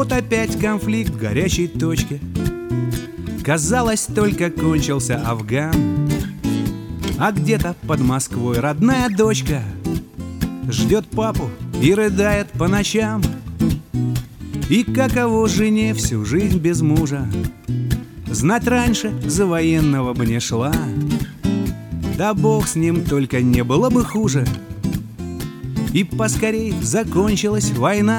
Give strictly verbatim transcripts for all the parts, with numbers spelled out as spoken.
Вот опять конфликт в горячей точке. Казалось, только кончился Афган, а где-то под Москвой родная дочка ждет папу и рыдает по ночам. И каково жене всю жизнь без мужа, знать раньше за военного бы не шла. Да бог с ним, только не было бы хуже, и поскорей закончилась война.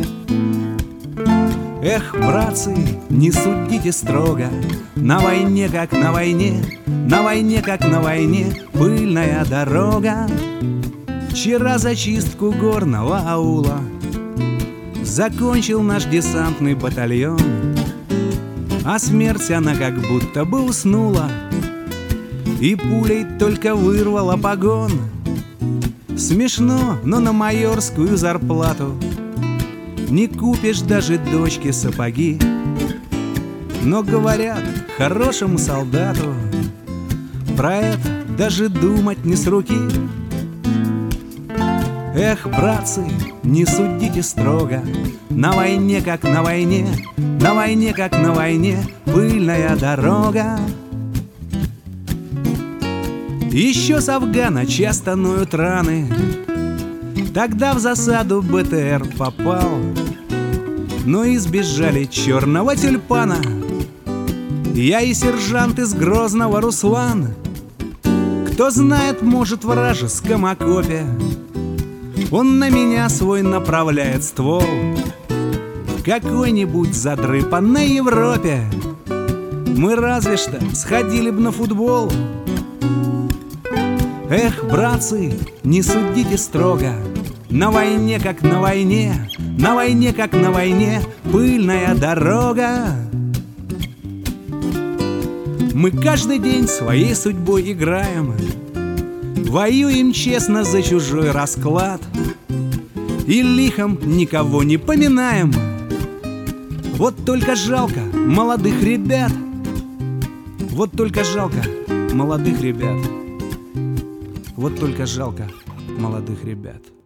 Эх, братцы, не судите строго, на войне как на войне, на войне как на войне пыльная дорога. Вчера зачистку горного аула закончил наш десантный батальон, а смерть она как будто бы уснула и пулей только вырвала погон. Смешно, но на майорскую зарплату не купишь даже дочке сапоги. Но говорят, хорошему солдату про это даже думать не с руки. Эх, братцы, не судите строго, на войне как на войне, на войне как на войне пыльная дорога. Еще с Афгана часто ноют раны, тогда в засаду БТР попал, но избежали черного тюльпана я и сержант из Грозного Руслан. Кто знает, может, в вражеском окопе он на меня свой направляет ствол. В какой-нибудь задрыпанной Европе мы разве что сходили б на футбол. Эх, братцы, не судите строго, на войне как на войне, на войне как на войне пыльная дорога. Мы каждый день своей судьбой играем, воюем честно за чужой расклад и лихом никого не поминаем. Вот только жалко молодых ребят, вот только жалко молодых ребят, вот только жалко молодых ребят.